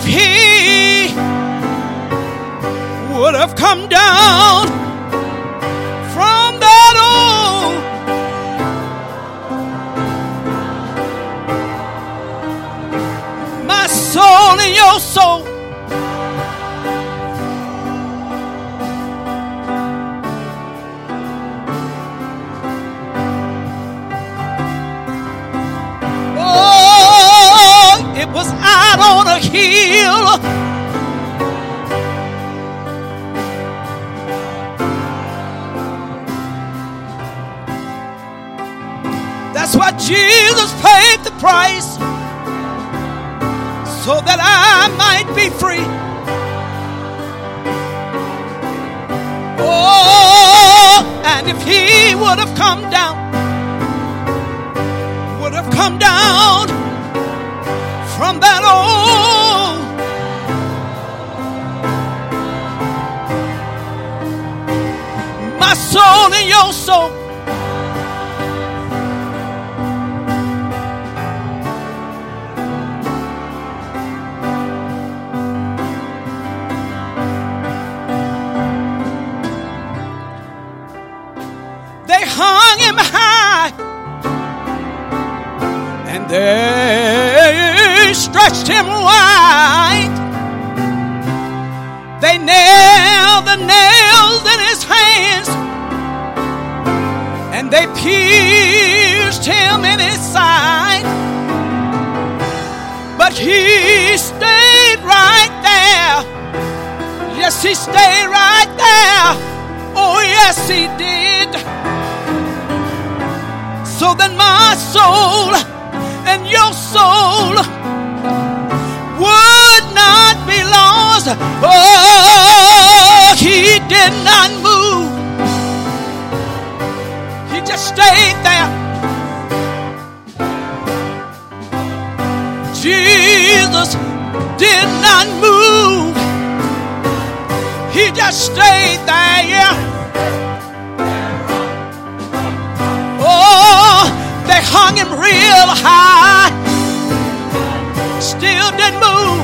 he would have come down from that old my soul and your soul, it was out on a hill. That's why Jesus paid the price, so that I might be free. Oh, and if he would have come down from that old my soul and your soul, they hung him high and they stretched him wide. They nailed the nails in his hands and they pierced him in his side. But he stayed right there. Yes, he stayed right there. Oh, yes, he did. So then my soul and your soul would not be lost. Oh, he did not move. He just stayed there. Jesus did not move. He just stayed there, yeah. Oh, they hung him real high, still didn't move.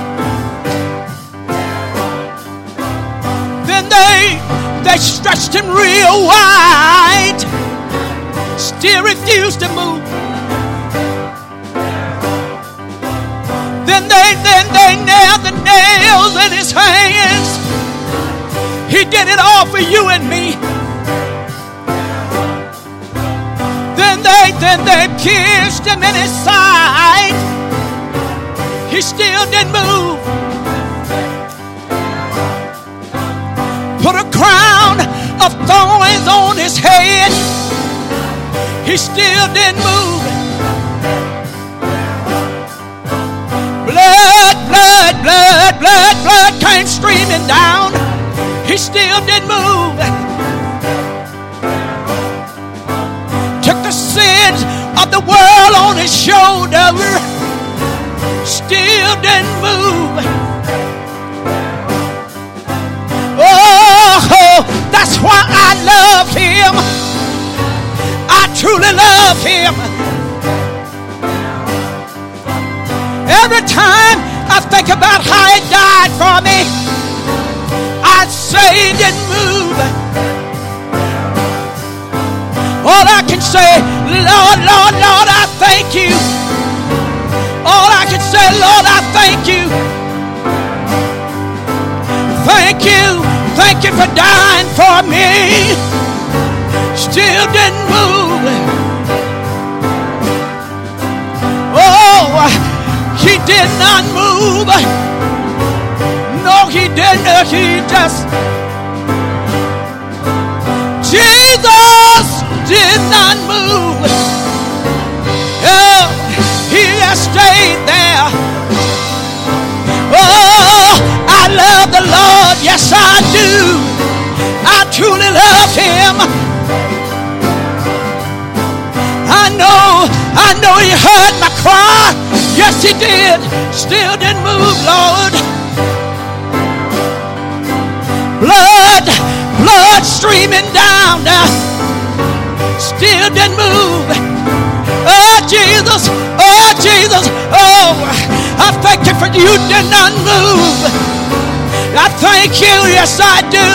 Then they stretched him real wide, still refused to move. Then they nailed the nails in his hands. He did it all for you and me. Then they pierced him in his side. He still didn't move. Put a crown of thorns on his head. He still didn't move. Blood came streaming down. He still didn't move. Took the sins of the world on his shoulder. Still didn't move. Oh, that's why I love him. I truly love him. Every time I think about how he died for me, I'd say he didn't move. All I can say, Lord, Lord, Lord, I thank you. All I can say, Lord, I thank you. Thank you. Thank you for dying for me. Still didn't move. Oh, he did not move. No, he didn't. He just... Jesus did not move. Oh, he just stayed there. Oh, I love the Lord. Yes, I do. I truly love him. I know he heard my cry. Yes, he did. Still didn't move, Lord. Blood streaming down. Still didn't move. Oh, Jesus. Oh, Jesus. Oh, I thank you for you did not move. I thank you, yes I do.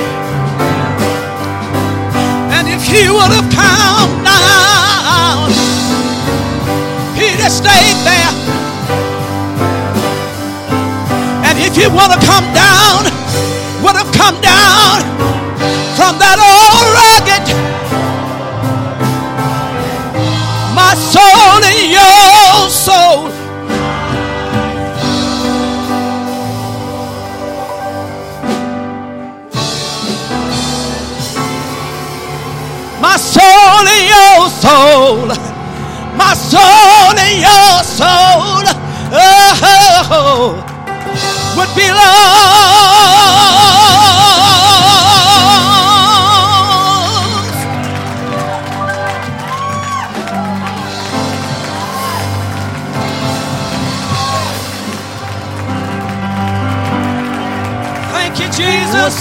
And if he would have come down, he'd have stayed there. And if he would have come down, from that old rugged, my soul and your soul. My soul and your soul. My soul and your soul. Oh, would be lost. Thank you, Jesus.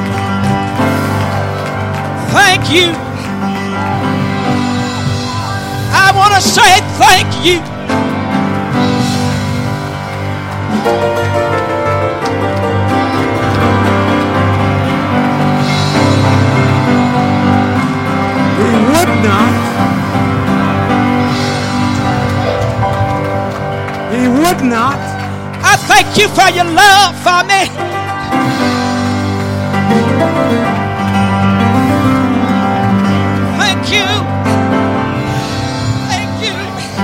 Thank you. I want to say thank you. He would not. I thank you for your love for me. Thank you. Thank you.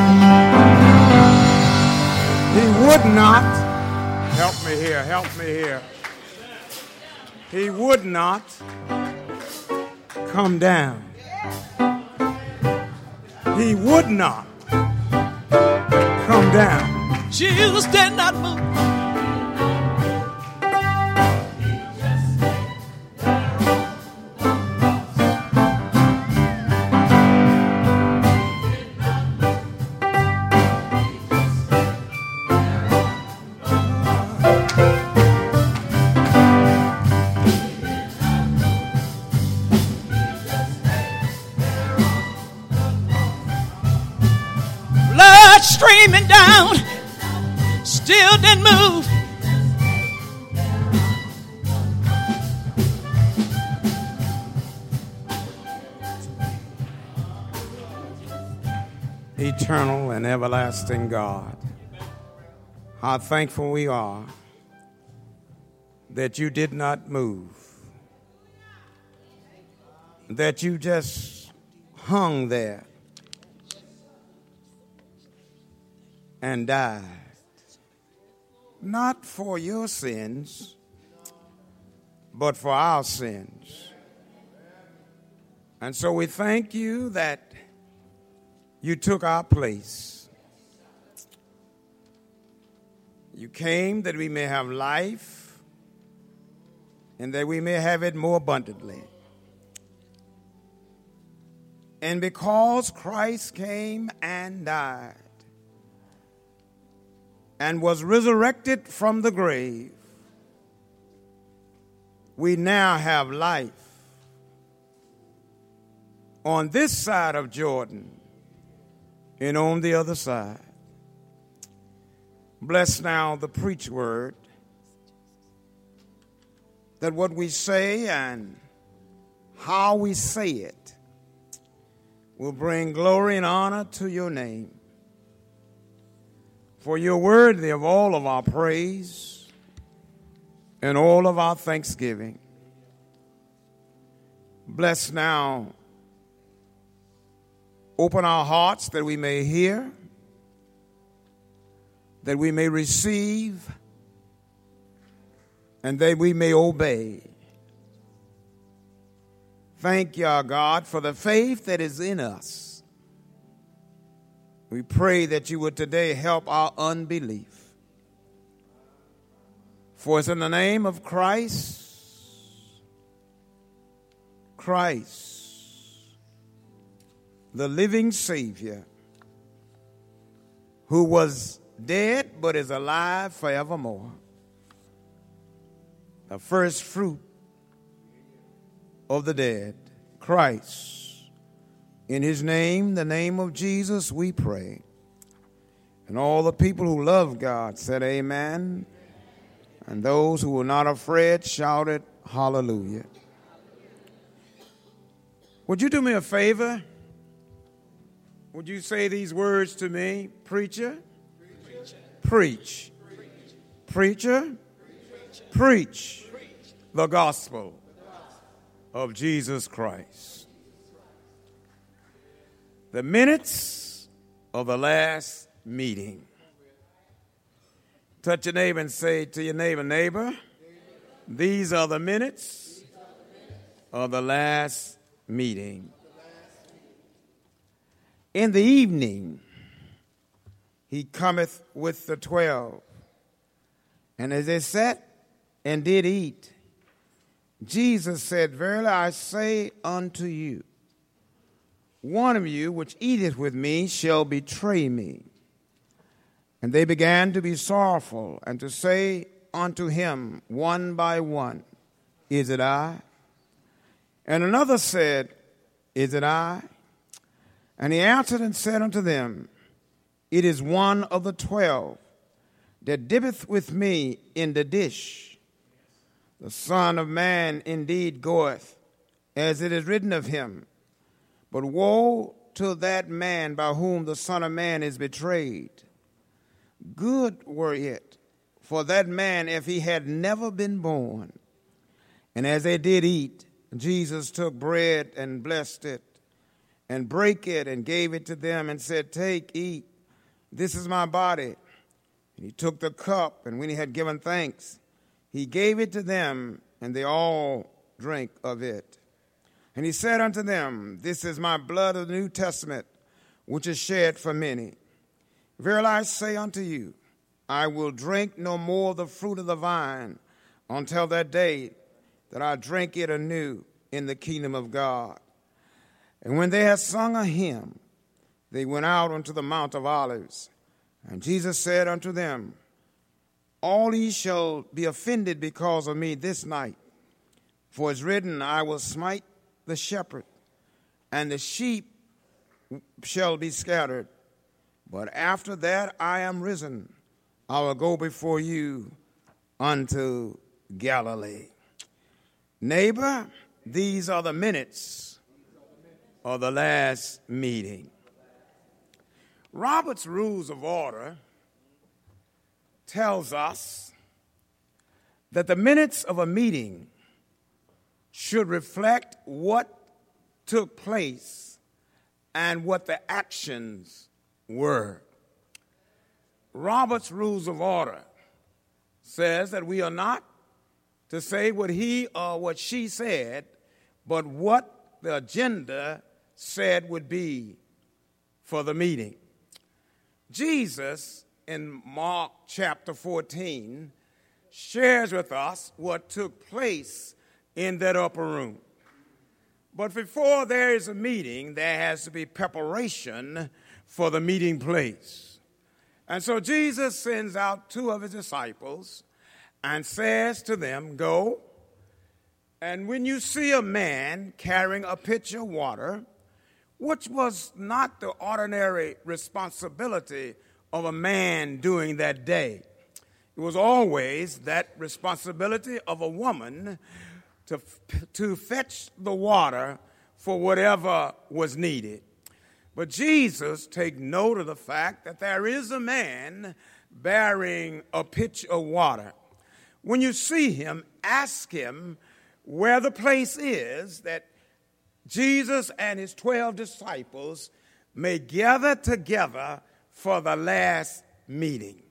He would not. Help me here. Help me here. He would not come down. He would not come down. Jesus did not move. Blood streaming down, still didn't move. Eternal and everlasting God, how thankful we are that you did not move, that you just hung there and died, not for your sins, but for our sins. And so we thank you that you took our place. You came that we may have life and that we may have it more abundantly. And because Christ came and died and was resurrected from the grave, we now have life on this side of Jordan and on the other side. Bless now the preach word, that what we say and how we say it will bring glory and honor to your name. For you're worthy of all of our praise and all of our thanksgiving. Bless now. Open our hearts that we may hear, that we may receive, and that we may obey. Thank you, our God, for the faith that is in us. We pray that you would today help our unbelief. For it's in the name of Christ, the living Savior, who was dead but is alive forevermore, the first fruit of the dead, Christ. In his name, the name of Jesus, we pray. And all the people who love God said amen. And those who were not afraid shouted hallelujah. Would you do me a favor? Would you say these words to me? Preacher, preach. Preacher, preach the gospel of Jesus Christ. The minutes of the last meeting. Touch your neighbor and say to your neighbor, neighbor, these are the minutes of the last meeting. In the evening, he cometh with the 12. And as they sat and did eat, Jesus said, verily I say unto you, one of you which eateth with me shall betray me. And they began to be sorrowful and to say unto him one by one, is it I? And another said, is it I? And he answered and said unto them, it is one of the 12 that dippeth with me in the dish. The Son of Man indeed goeth, as it is written of him. But woe to that man by whom the Son of Man is betrayed. Good were it for that man if he had never been born. And as they did eat, Jesus took bread and blessed it, and brake it and gave it to them, and said, take, eat, this is my body. And he took the cup, and when he had given thanks, he gave it to them, and they all drank of it. And he said unto them, this is my blood of the New Testament, which is shed for many. Verily I say unto you, I will drink no more of the fruit of the vine until that day that I drink it anew in the kingdom of God. And when they had sung a hymn, they went out unto the Mount of Olives. And Jesus said unto them, all ye shall be offended because of me this night. For it's written, I will smite the shepherd, and the sheep shall be scattered. But after that I am risen, I will go before you unto Galilee. Neighbor, these are the minutes of the last meeting. Robert's Rules of Order tells us that the minutes of a meeting should reflect what took place and what the actions were. Robert's Rules of Order says that we are not to say what he or what she said, but what the agenda said would be for the meeting. Jesus, in Mark chapter 14, shares with us what took place in that upper room. But before there is a meeting, there has to be preparation for the meeting place. And so Jesus sends out 2 of his disciples and says to them, go, and when you see a man carrying a pitcher of water, which was not the ordinary responsibility of a man doing that day. It was always that responsibility of a woman to fetch the water for whatever was needed. But Jesus take note of the fact that there is a man bearing a pitcher of water. When you see him, ask him where the place is that Jesus and his 12 disciples may gather together for the last meeting.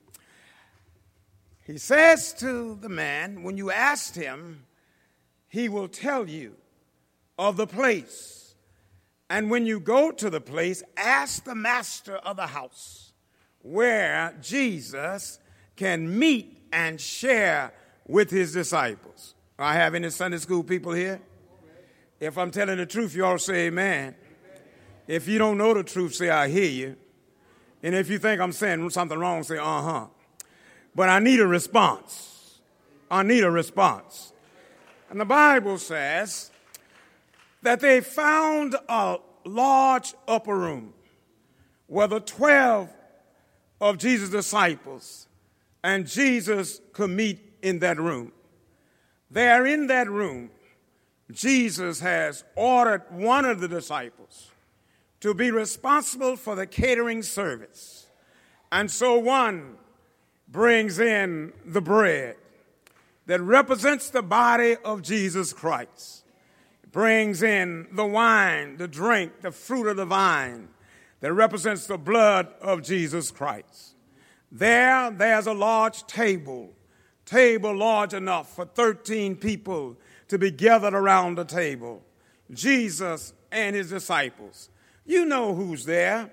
He says to the man, when you ask him, he will tell you of the place. And when you go to the place, ask the master of the house where Jesus can meet and share with his disciples. I have any Sunday school people here? If I'm telling the truth, you all say amen. If you don't know the truth, say I hear you. And if you think I'm saying something wrong, say uh-huh. But I need a response. I need a response. And the Bible says that they found a large upper room where the 12 of Jesus' disciples, and Jesus could meet in that room. There in that room, Jesus has ordered one of the disciples to be responsible for the catering service. And so one brings in the bread that represents the body of Jesus Christ, brings in the wine, the drink, the fruit of the vine that represents the blood of Jesus Christ. There's a large table large enough for 13 people to be gathered around the table. Jesus and his disciples. You know who's there.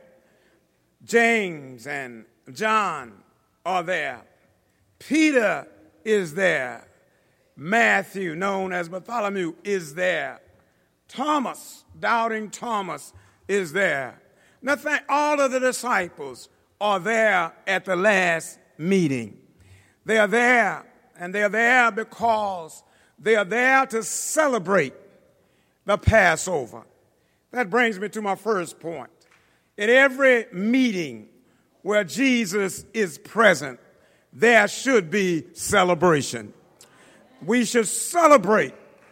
James and John are there. Peter is there. Matthew, known as Bartholomew, is there. Thomas, doubting Thomas, is there. All of the disciples are there at the last meeting. They are there, and they are there because they are there to celebrate the Passover. That brings me to my first point. In every meeting where Jesus is present, there should be celebration. We should celebrate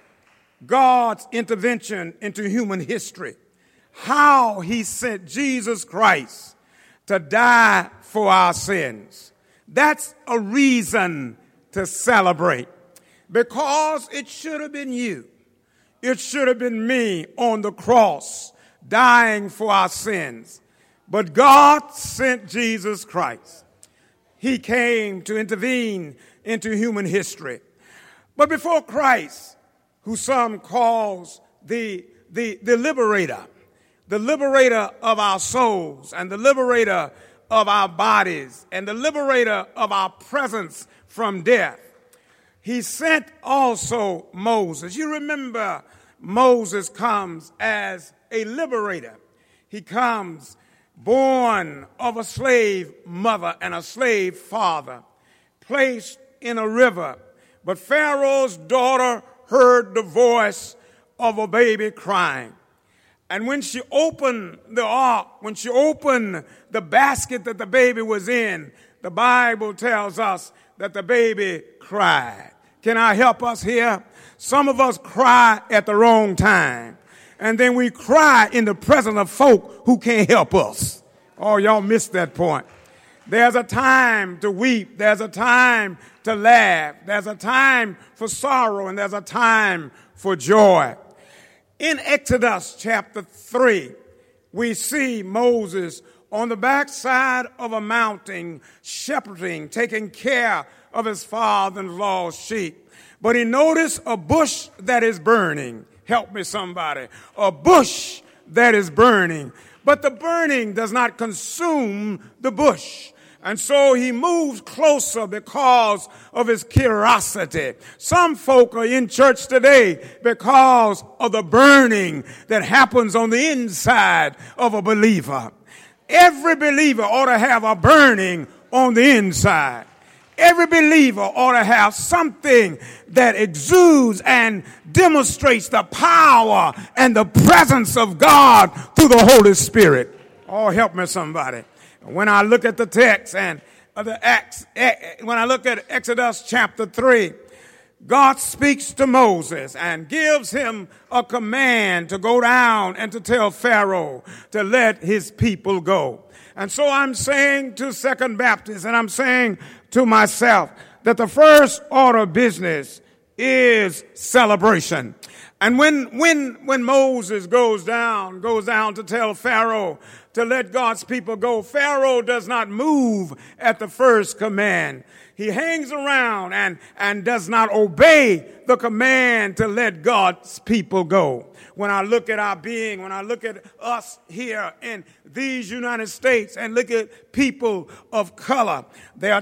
God's intervention into human history, how he sent Jesus Christ to die for our sins. That's a reason to celebrate, because it should have been you. It should have been me on the cross dying for our sins. But God sent Jesus Christ. He came to intervene into human history. But before Christ, who some calls the liberator of our souls, and the liberator of our bodies, and the liberator of our presence from death, he sent also Moses. You remember Moses comes as a liberator. He comes born of a slave mother and a slave father, placed in a river. But Pharaoh's daughter heard the voice of a baby crying. And when she opened the ark, when she opened the basket that the baby was in, the Bible tells us that the baby cried. Can I help us here? Some of us cry at the wrong time. And then we cry in the presence of folk who can't help us. Oh, y'all missed that point. There's a time to weep. There's a time to laugh. There's a time for sorrow, and there's a time for joy. In Exodus chapter 3, we see Moses on the backside of a mountain, shepherding, taking care of his father-in-law's sheep. But he noticed a bush that is burning. Help me, somebody. A bush that is burning. But the burning does not consume the bush. And so he moves closer because of his curiosity. Some folk are in church today because of the burning that happens on the inside of a believer. Every believer ought to have a burning on the inside. Every believer ought to have something that exudes and demonstrates the power and the presence of God through the Holy Spirit. Oh, help me, somebody. When I look at the text and when I look at Exodus chapter 3, God speaks to Moses and gives him a command to go down and to tell Pharaoh to let his people go. And so I'm saying to Second Baptist, and I'm saying to myself, that the first order of business is celebration. And when Moses goes down to tell Pharaoh to let God's people go, Pharaoh does not move at the first command. He hangs around and does not obey the command to let God's people go. When I look at our being, when I look at us here in these United States and look at people of color, there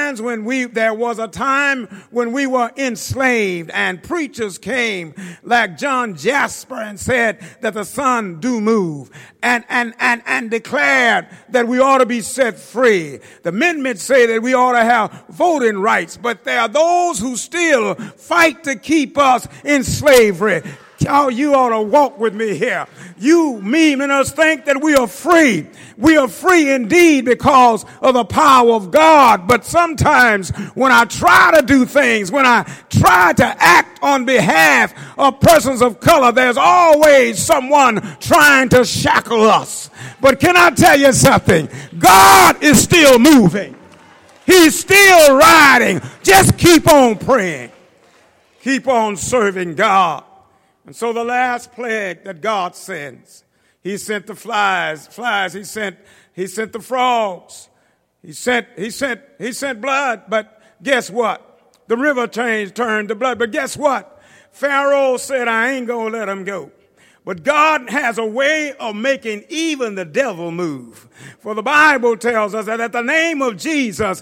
was a time when we were enslaved, and preachers came like John Jasper and said that the sun do move and declared that we ought to be set free. The amendments say that we ought to have voting rights, but there are those who still fight to keep us in slavery. You ought to walk with me here. You mean us think that we are free. We are free indeed because of the power of God. But sometimes when I try to do things, when I try to act on behalf of persons of color, there's always someone trying to shackle us. But can I tell you something? God is still moving. He's still riding. Just keep on praying. Keep on serving God. And so the last plague that God sends, he sent the flies, he sent the frogs, he sent blood, but guess what? The river turned to blood, but guess what? Pharaoh said, I ain't gonna let him go. But God has a way of making even the devil move. For the Bible tells us that at the name of Jesus,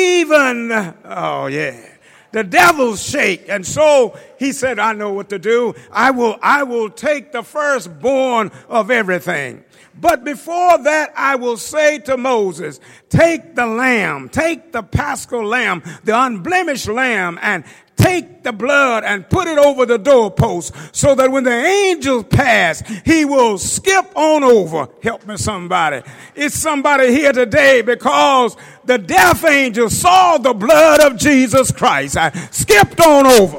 the devils shake. And so he said, I know what to do. I will take the firstborn of everything. But before that, I will say to Moses, take the lamb, take the paschal lamb, the unblemished lamb, and take the blood and put it over the doorpost so that when the angels pass, he will skip on over. Help me somebody. It's somebody here today because the death angel saw the blood of Jesus Christ. I skipped on over.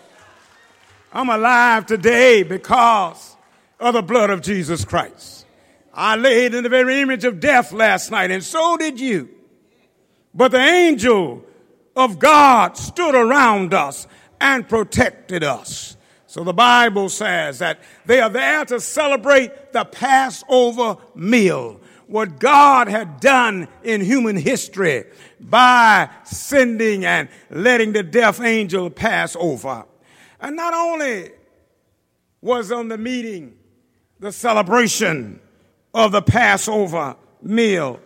I'm alive today because of the blood of Jesus Christ. I laid in the very image of death last night, and so did you. But the angel of God stood around us and protected us. So the Bible says that they are there to celebrate the Passover meal, what God had done in human history by sending and letting the death angel pass over. And not only was on the meeting the celebration of the Passover meal,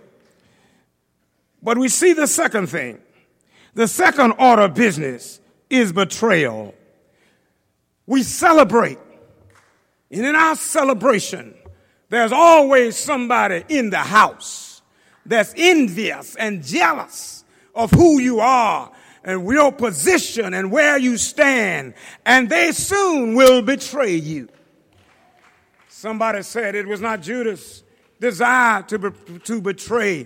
but we see the second thing. The second order of business is betrayal. We celebrate. And in our celebration, there's always somebody in the house that's envious and jealous of who you are and your position and where you stand. And they soon will betray you. Somebody said it was not Judas' desire to betray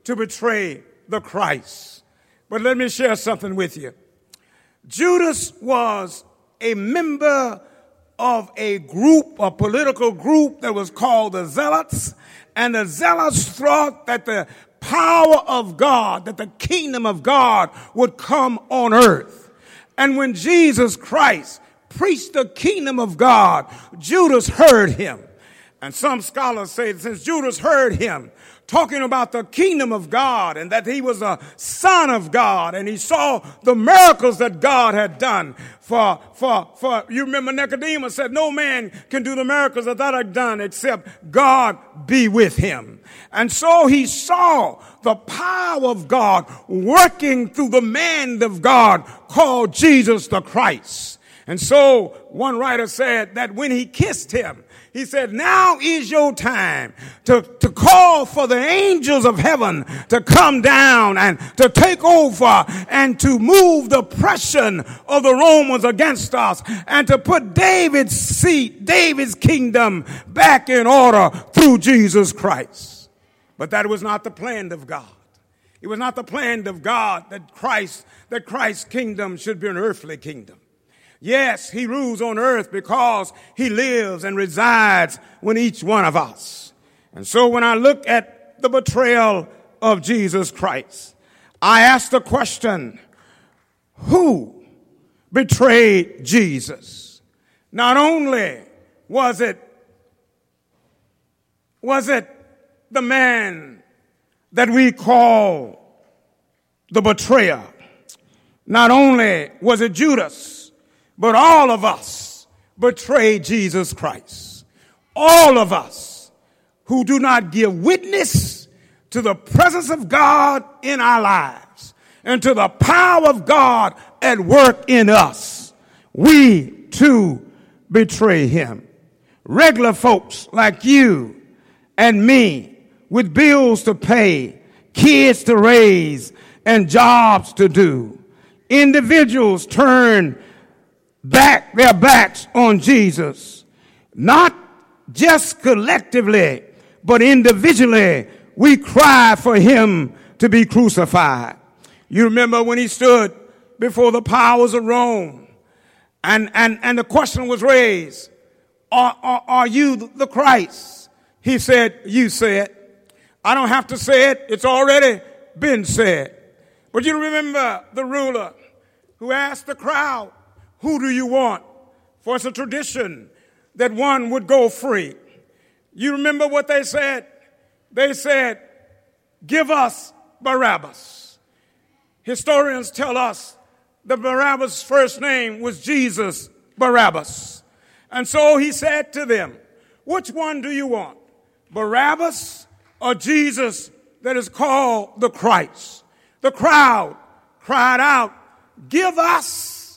the Christ. But let me share something with you. Judas was a member of a political group that was called the Zealots. And the Zealots thought that the power of God, that the kingdom of God would come on earth. And when Jesus Christ preached the kingdom of God, Judas heard him. And some scholars say that since Judas heard him talking about the kingdom of God and that he was a son of God and he saw the miracles that God had done for you remember Nicodemus said, no man can do the miracles that I have done except God be with him. And so he saw the power of God working through the man of God called Jesus the Christ. And so one writer said that when he kissed him, he said, now is your time to call for the angels of heaven to come down and to take over and to move the oppression of the Romans against us and to put David's seat, David's kingdom back in order through Jesus Christ. But that was not the plan of God. It was not the plan of God that Christ's kingdom should be an earthly kingdom. Yes, he rules on earth because he lives and resides with each one of us. And so when I look at the betrayal of Jesus Christ, I ask the question, who betrayed Jesus? Not only was it the man that we call the betrayer. Not only was it Judas, but all of us betrayed Jesus Christ. All of us who do not give witness to the presence of God in our lives and to the power of God at work in us, we too betray him. Regular folks like you and me with bills to pay, kids to raise, and jobs to do. Individuals turn back their backs on Jesus. Not just collectively, but individually, we cry for him to be crucified. You remember when he stood before the powers of Rome, and the question was raised, are you the Christ? He said, you say it. I don't have to say it. It's already been said. But you remember the ruler who asked the crowd, who do you want? For it's a tradition that one would go free. You remember what they said? They said, give us Barabbas. Historians tell us that Barabbas' first name was Jesus Barabbas. And so he said to them, which one do you want? Barabbas or Jesus that is called the Christ? The crowd cried out, give us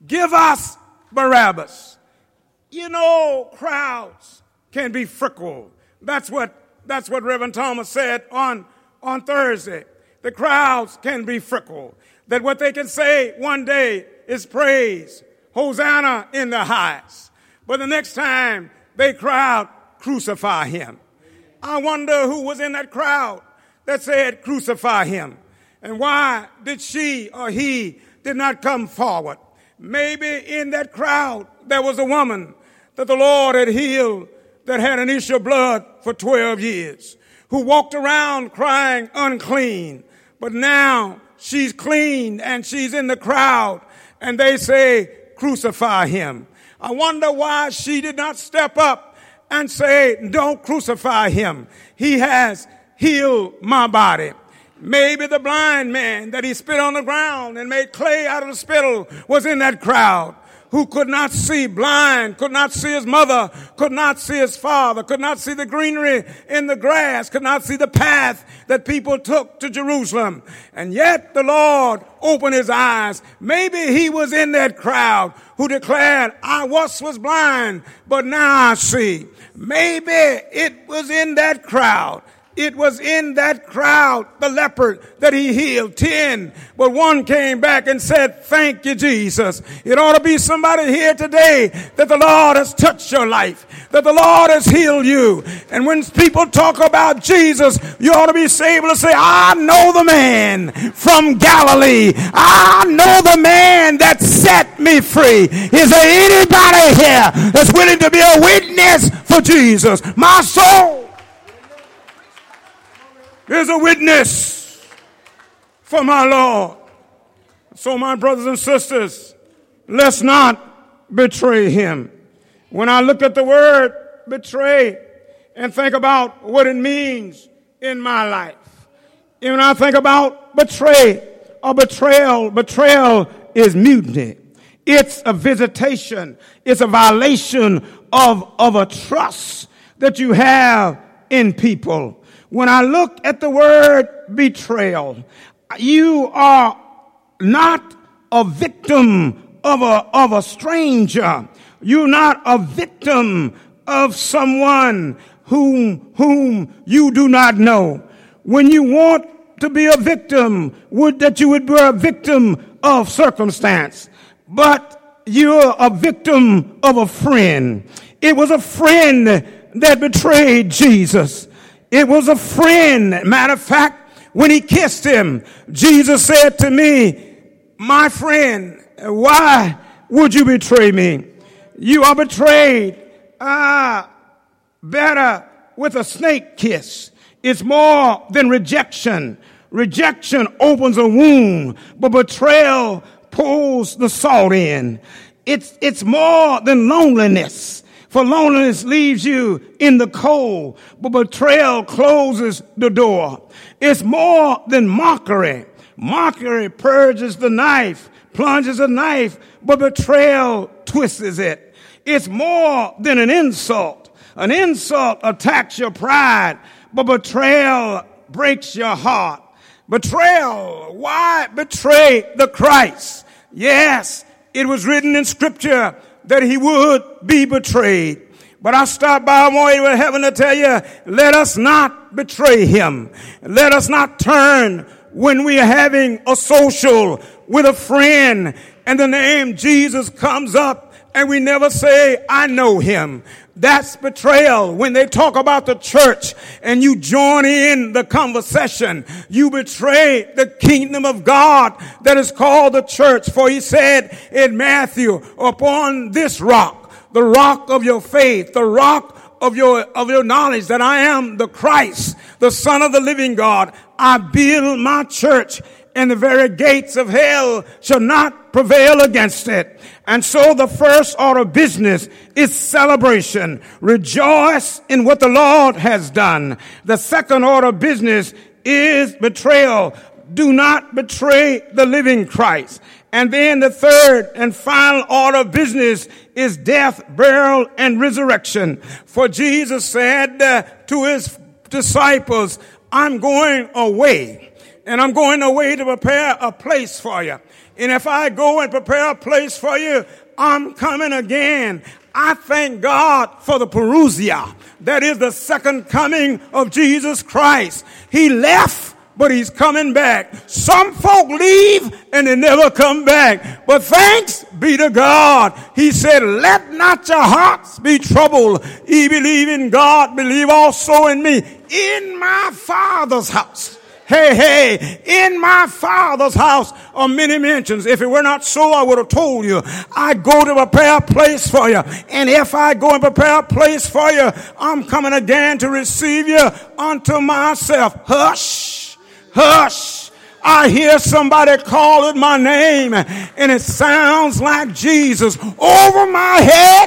Barabbas. You know, crowds can be fickle. That's what Reverend Thomas said on Thursday. The crowds can be fickle. That what they can say one day is praise, Hosanna in the highest. But the next time they crowd, crucify him. I wonder who was in that crowd that said crucify him. And why did she or he did not come forward? Maybe in that crowd there was a woman that the Lord had healed that had an issue of blood for 12 years, who walked around crying unclean. But now she's clean and she's in the crowd and they say, crucify him. I wonder why she did not step up and say, don't crucify him. He has healed my body. Maybe the blind man that he spit on the ground and made clay out of the spittle was in that crowd, who could not see, blind, could not see his mother, could not see his father, could not see the greenery in the grass, could not see the path that people took to Jerusalem. And yet the Lord opened his eyes. Maybe he was in that crowd who declared, I once was blind, but now I see. Maybe it was in that crowd. It was in that crowd, the leper that he healed, 10, but one came back and said, thank you, Jesus. It ought to be somebody here today that the Lord has touched your life, that the Lord has healed you. And when people talk about Jesus, you ought to be able to say, I know the man from Galilee. I know the man that set me free. Is there anybody here that's willing to be a witness for Jesus? My soul is a witness for my Lord. So my brothers and sisters, let's not betray him. When I look at the word betray and think about what it means in my life, and when I think about betray or betrayal is mutiny. It's a visitation. It's a violation of a trust that you have in people. When I look at the word betrayal, you are not a victim of a stranger. You're not a victim of someone whom you do not know. When you want to be a victim, that you would be a victim of circumstance, but you're a victim of a friend. It was a friend that betrayed Jesus. It was a friend. Matter of fact, when he kissed him, Jesus said to me, my friend, why would you betray me? You are betrayed. Better with a snake kiss. It's more than rejection. Rejection opens a wound, but betrayal pulls the salt in. It's more than loneliness. For loneliness leaves you in the cold, but betrayal closes the door. It's more than mockery. Mockery purges the knife, plunges a knife, but betrayal twists it. It's more than an insult. An insult attacks your pride, but betrayal breaks your heart. Betrayal. Why betray the Christ? Yes, it was written in Scripture that he would be betrayed. But I stopped by my way to heaven to tell you, let us not betray him. Let us not turn when we are having a social with a friend and the name Jesus comes up, and we never say, I know him. That's betrayal. When they talk about the church and you join in the conversation, you betray the kingdom of God that is called the church. For he said in Matthew, upon this rock, the rock of your faith, the rock of your knowledge that I am the Christ, the Son of the living God, I build my church, and the very gates of hell shall not prevail against it. And so the first order of business is celebration. Rejoice in what the Lord has done. The second order of business is betrayal. Do not betray the living Christ. And then the third and final order of business is death, burial, and resurrection. For Jesus said to his disciples, I'm going away. And I'm going away to prepare a place for you. And if I go and prepare a place for you, I'm coming again. I thank God for the parousia. That is the second coming of Jesus Christ. He left, but he's coming back. Some folk leave and they never come back. But thanks be to God. He said, let not your hearts be troubled. Ye believe in God, believe also in me. In my Father's house. Hey, in my Father's house are many mansions. If it were not so, I would have told you. I go to prepare a place for you. And if I go and prepare a place for you, I'm coming again to receive you unto myself. Hush, hush. I hear somebody calling my name, and it sounds like Jesus. Over my head,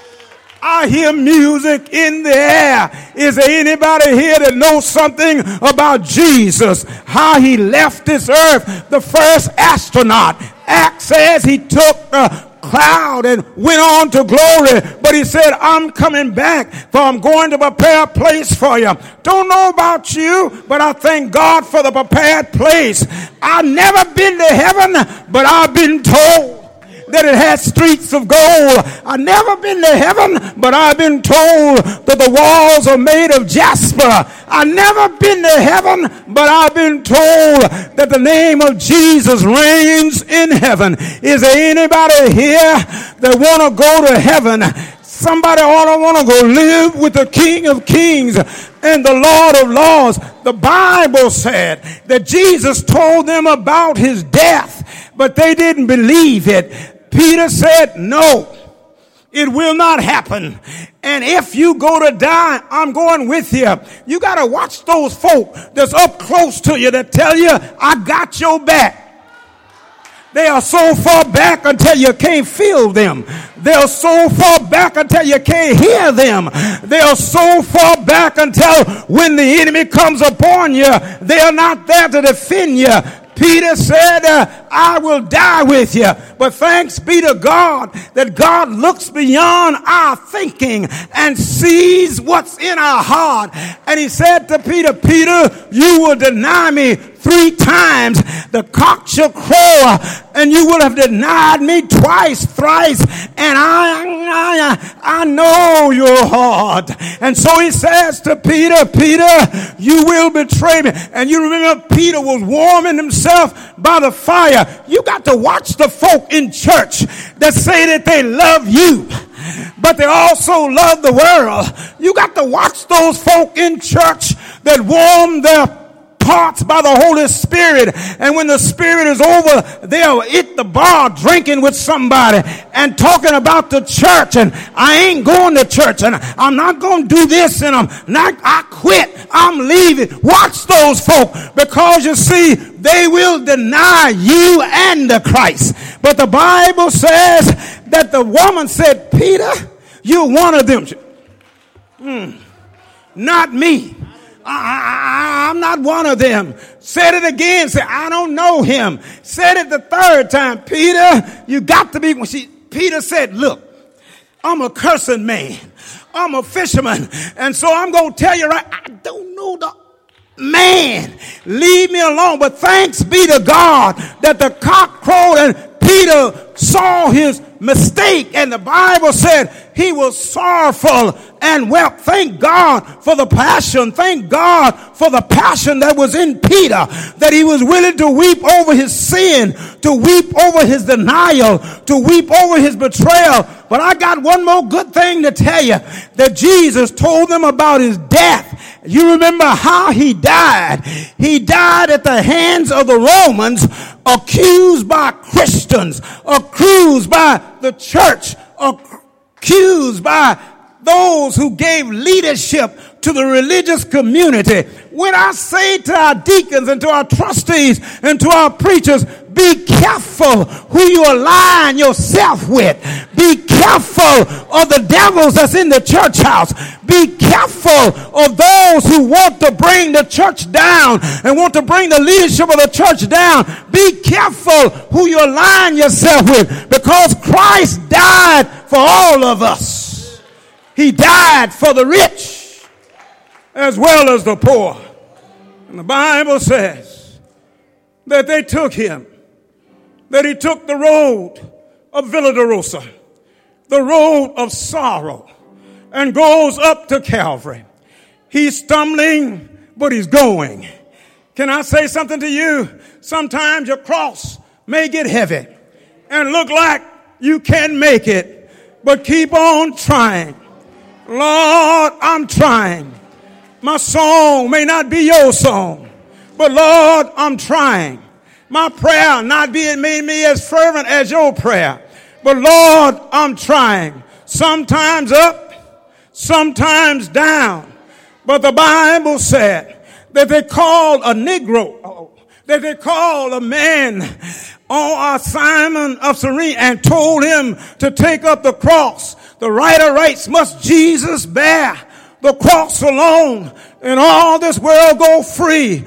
I hear music in the air. Is there anybody here that knows something about Jesus? How he left this earth, the first astronaut. Acts says he took the cloud and went on to glory. But he said, I'm coming back, for I'm going to prepare a place for you. Don't know about you, but I thank God for the prepared place. I've never been to heaven, but I've been told that it has streets of gold. I've never been to heaven, but I've been told that the walls are made of jasper. I've never been to heaven, but I've been told that the name of Jesus reigns in heaven. Is there anybody here that want to go to heaven? Somebody ought to want to go live with the King of Kings and the Lord of Lords. The Bible said that Jesus told them about his death, but they didn't believe it. Peter said, no, it will not happen. And if you go to die, I'm going with you. You got to watch those folk that's up close to you that tell you, I got your back. They are so far back until you can't feel them. They are so far back until you can't hear them. They are so far back until when the enemy comes upon you, they are not there to defend you. Peter said, I will die with you. But thanks be to God that God looks beyond our thinking and sees what's in our heart. And he said to Peter, Peter, you will deny me 3 times. The cock shall crow, and you will have denied me twice, thrice. And I know your heart. And so he says to Peter, Peter, you will betray me. And you remember Peter was warming himself by the fire. You got to watch the folk in church that say that they love you, but they also love the world. You got to watch those folk in church that warm their parts by the Holy Spirit, and when the Spirit is over, they'll hit the bar drinking with somebody and talking about the church, and I ain't going to church, and I'm not going to do this, and I quit, I'm leaving. Watch those folk, because you see, they will deny you and the Christ. But the Bible says that the woman said, Peter, you're one of them. Not me. I'm not one of them. Said it again. Said, I don't know him. Said it the third time. Peter, you got to be. Peter said, look, I'm a cursing man. I'm a fisherman. And so I'm going to tell you right, I don't know the man. Leave me alone. But thanks be to God that the cock crowed and Peter saw his mistake, and the Bible said he was sorrowful and wept. Thank God for the passion. Thank God for the passion that was in Peter, that he was willing to weep over his sin, to weep over his denial, to weep over his betrayal. But I got one more good thing to tell you, that Jesus told them about his death. You remember how he died. He died at the hands of the Romans, accused by Christians, accused by the church, accused by those who gave leadership to the religious community. When I say to our deacons and to our trustees and to our preachers, be careful who you align yourself with. Be careful of the devils that's in the church house. Be careful of those who want to bring the church down and want to bring the leadership of the church down. Be careful who you align yourself with, because Christ died for all of us. He died for the rich as well as the poor. And the Bible says that they took him, that he took the road of Villa Dolorosa, the road of sorrow, and goes up to Calvary. He's stumbling, but he's going. Can I say something to you? Sometimes your cross may get heavy and look like you can't make it, but keep on trying. Lord, I'm trying. My song may not be your song, but Lord, I'm trying. My prayer not being made me as fervent as your prayer, but Lord, I'm trying. Sometimes up, sometimes down. But the Bible said that they called a Negro, that they called a man on Simon of Cyrene and told him to take up the cross. The writer writes, must Jesus bear the cross alone and all this world go free?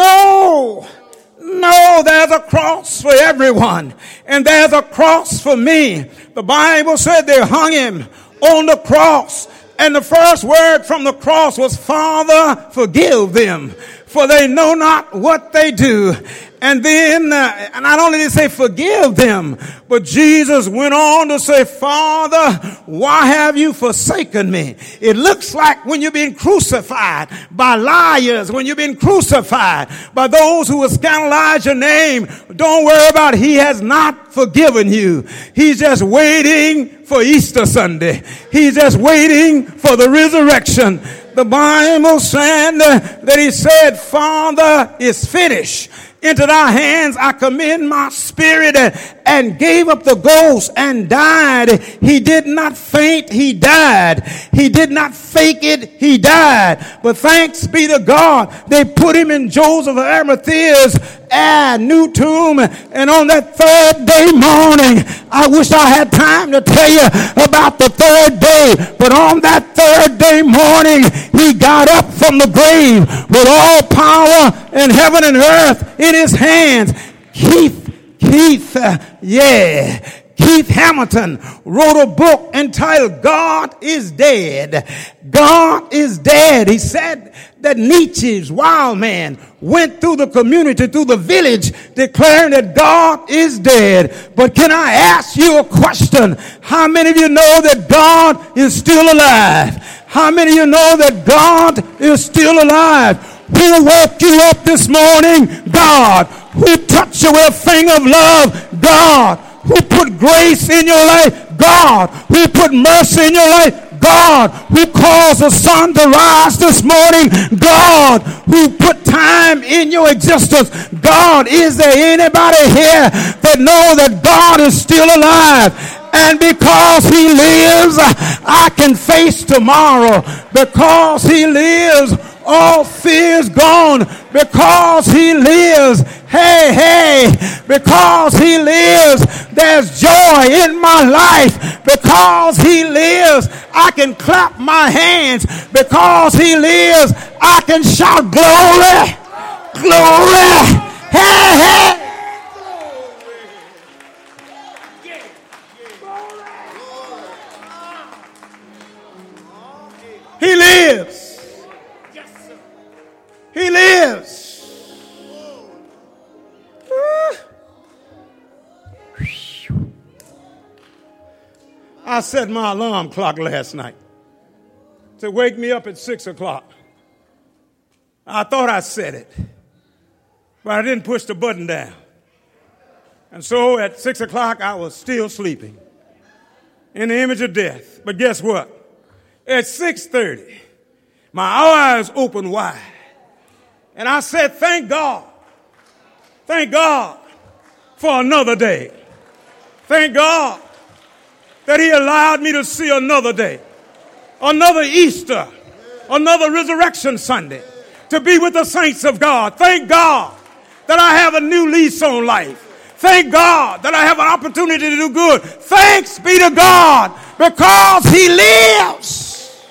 No, there's a cross for everyone, and there's a cross for me. The Bible said they hung him on the cross, and the first word from the cross was, Father, forgive them, for they know not what they do. And then, not only did he say forgive them, but Jesus went on to say, Father, why have you forsaken me? It looks like when you've been crucified by liars, when you've been crucified by those who will scandalize your name, don't worry about it. He has not forgiven you. He's just waiting for Easter Sunday. He's just waiting for the resurrection. The Bible said that he said, Father, it's finished. Into thy hands I commend my spirit, and gave up the ghost and died. He did not faint, he died. He did not fake it, he died. But thanks be to God, they put him in Joseph of Arimathea's new tomb. And on that third day morning, I wish I had time to tell you about the third day, but on that third day morning, he got up from the grave with all power in heaven and earth in his hands. Keith Hamilton wrote a book entitled God is Dead. God is dead. He said that Nietzsche's wild man went through the community, through the village, declaring that God is dead. But can I ask you a question? How many of you know that God is still alive? How many of you know that God is still alive? Who woke you up this morning? God. Who touched you with a finger of love? God. Who put grace in your life? God. Who put mercy in your life? God. Who caused the sun to rise this morning? God. Who put time in your existence? God. Is there anybody here that know that God is still alive? And because he lives, I can face tomorrow. Because he lives, all fear's gone. Because he lives, hey, because he lives, there's joy in my life. Because he lives, I can clap my hands. Because he lives, I can shout glory, glory, hey. He lives. He lives. I set my alarm clock last night to wake me up at 6 o'clock. I thought I set it, but I didn't push the button down. And so at 6 o'clock, I was still sleeping in the image of death. But guess what? At 6:30, my eyes opened wide. And I said, thank God. Thank God for another day. Thank God that he allowed me to see another day, another Easter, another Resurrection Sunday, to be with the saints of God. Thank God that I have a new lease on life. Thank God that I have an opportunity to do good. Thanks be to God because he lives.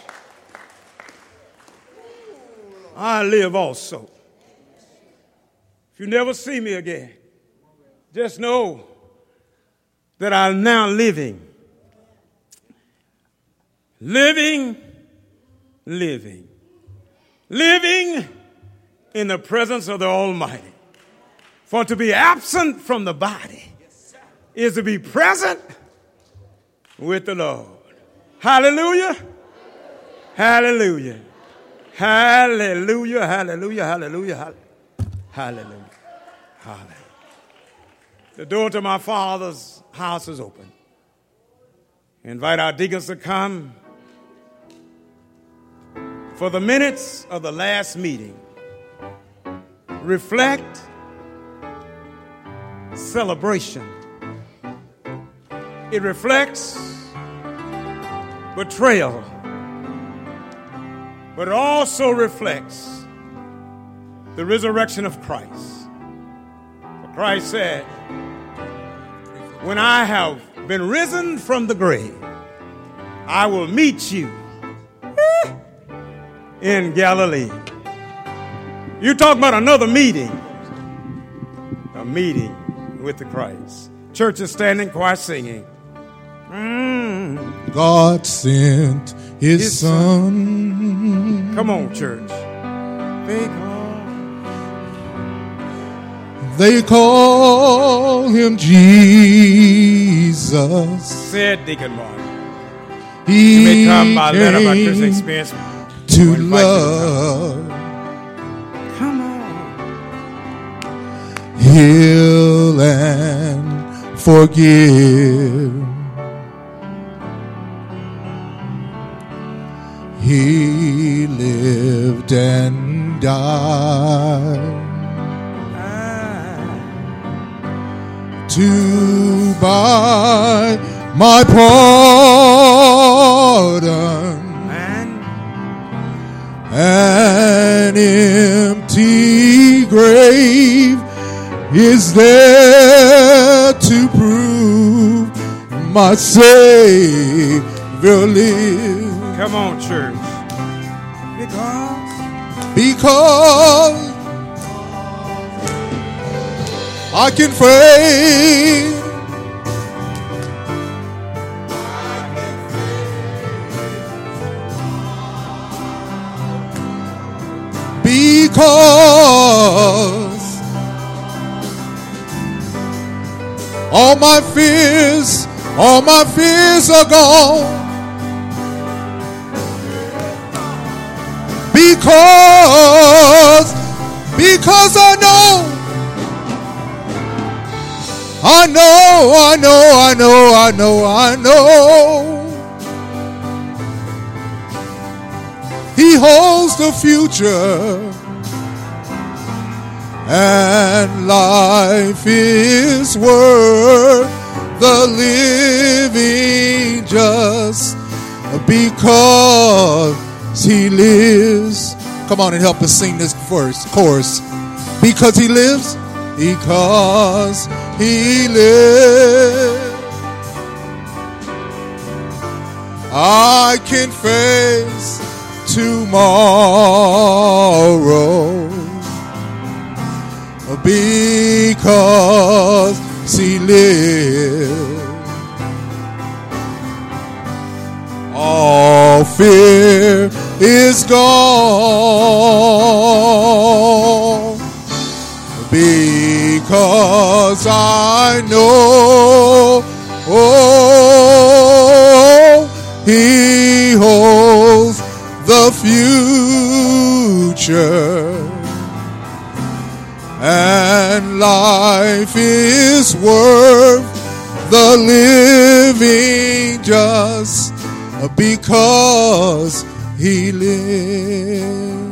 I live also. If you never see me again, just know that I'm now living in the presence of the Almighty. For to be absent from the body is to be present with the Lord. Hallelujah. Hallelujah. Hallelujah. Hallelujah. Hallelujah. Hallelujah. Hallelujah. The door to my Father's house is open. Invite our deacons to come for the minutes of the last meeting. Reflect, celebration. It reflects betrayal, but it also reflects the resurrection of Christ. For Christ said, when I have been risen from the grave, I will meet you in Galilee. You talk about another meeting, a meeting with the Christ. Church is standing, choir singing. God sent his son. Come on, church. They call him Jesus. Said Deacon Martin. You may come by letter by Christian experience to love. Come on. Heal and forgive. He lived and died to buy my pardon. An empty grave is there to prove my Savior lives. Come on, church. Because I can fade. Because all my fears are gone. Because I know he holds the future, and life is worth the living just because he lives. Come on and help us sing this chorus. Because he lives. Because he lives. I can face tomorrow. Because he lives. All fear is gone. Because I know, the future. And life is worth the living just because he lives.